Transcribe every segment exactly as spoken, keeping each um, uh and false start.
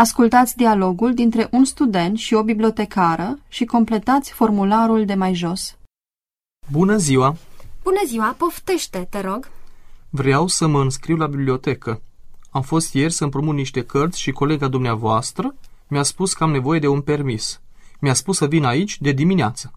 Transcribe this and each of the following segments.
Ascultați dialogul dintre un student și o bibliotecară și completați formularul de mai jos. Bună ziua! Bună ziua, poftește, te rog. Vreau să mă înscriu la bibliotecă. Am fost ieri să împrumut niște cărți și colega dumneavoastră mi-a spus că am nevoie de un permis. Mi-a spus să vin aici de dimineață.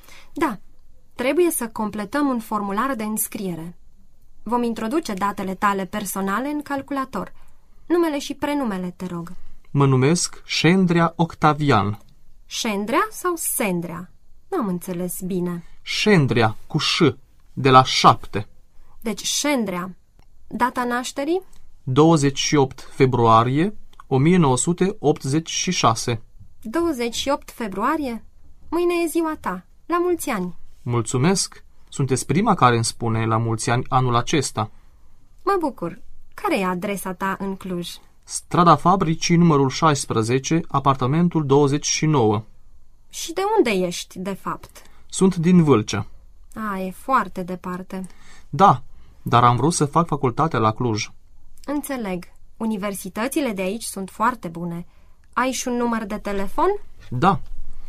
Da, trebuie să completăm un formular de înscriere. Vom introduce datele tale personale în calculator. Numele și prenumele, te rog. Mă numesc Șendrea Octavian. Șendrea sau Sendrea? Nu am înțeles bine. Șendrea, cu ș, de la șapte. Deci Șendrea. Data nașterii? douăzeci și opt februarie o mie nouă sute optzeci și șase. douăzeci și opt februarie? Mâine e ziua ta. La mulți ani. Mulțumesc. Sunteți prima care îmi spune la mulți ani anul acesta. Mă bucur. Care e adresa ta în Cluj? Strada Fabricii, numărul șaisprezece, apartamentul douăzeci și nouă. Și de unde ești, de fapt? Sunt din Vâlcea. A, e foarte departe. Da, dar am vrut să fac facultatea la Cluj. Înțeleg. Universitățile de aici sunt foarte bune. Ai și un număr de telefon? Da,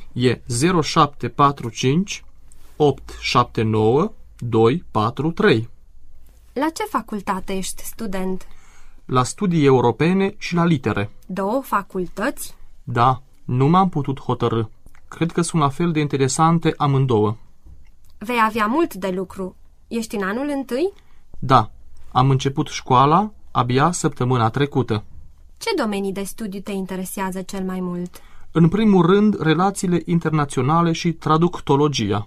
e zero șapte patru cinci opt șapte nouă doi patru trei. La ce facultate ești student? La studii europene și la litere. Două facultăți? Da, nu m-am putut hotărâ. Cred că sunt la fel de interesante amândouă. Vei avea mult de lucru. Ești în anul întâi? Da, am început școala abia săptămâna trecută. Ce domenii de studiu te interesează cel mai mult? În primul rând, relațiile internaționale și traductologia.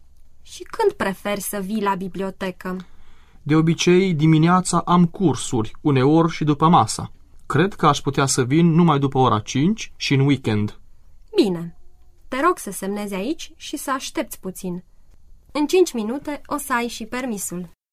Și când preferi să vii la bibliotecă? De obicei, dimineața am cursuri, uneori și după masa. Cred că aș putea să vin numai după ora cinci și în weekend. Bine. Te rog să semnezi aici și să aștepți puțin. În cinci minute o să ai și permisul.